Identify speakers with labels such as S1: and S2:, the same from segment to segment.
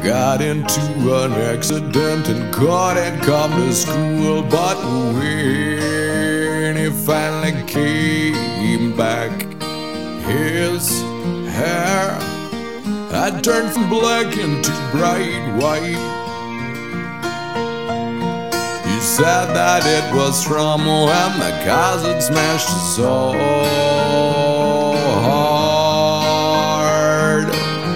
S1: got into an accident and couldn't come to school. But when he finally came back, his hair had turned from black into bright white. He said that it was from when the cars had smashed so hard.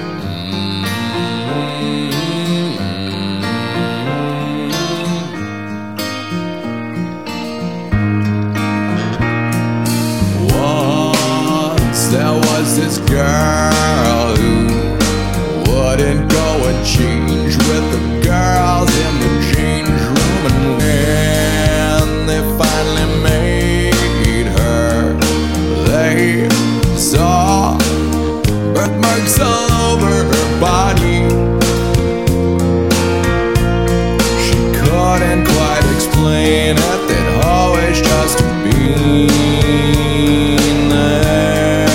S1: Once there was this girl who wouldn't go and change with the girls in the change room, and when they finally made her, they saw birthmarks all over her body. She couldn't quite explain it, they'd always just been there.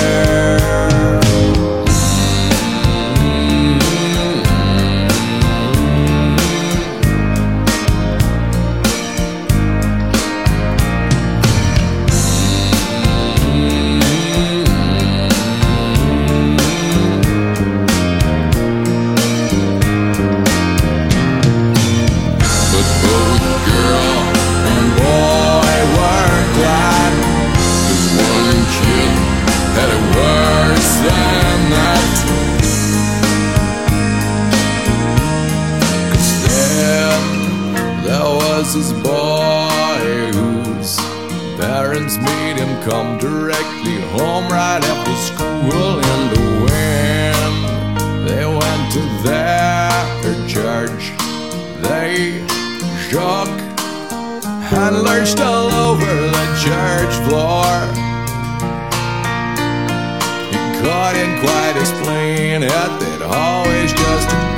S1: This boy whose parents made him come directly home right after school, and when they went to their church, they shook and lurched all over the church floor. He couldn't quite explain it, they'd always just